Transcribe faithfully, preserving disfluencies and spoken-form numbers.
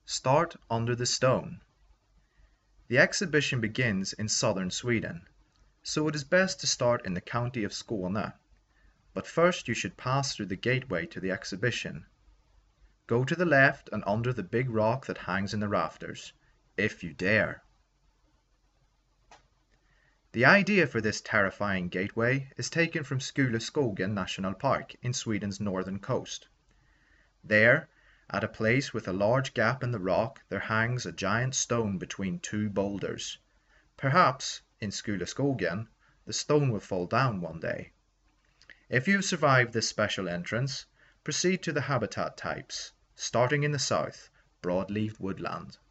Start under the stone. The exhibition begins in southern Sweden, so it is best to start in the county of Skåne. But first you should pass through the gateway to the exhibition. Go to the left and under the big rock that hangs in the rafters, if you dare. The idea for this terrifying gateway is taken from Skule Skogen National Park in Sweden's northern coast. There, at a place with a large gap in the rock, there hangs a giant stone between two boulders. Perhaps, in Skule Skogen, the stone will fall down one day. If you have survived this special entrance, proceed to the habitat types, starting in the south, broadleaf woodland.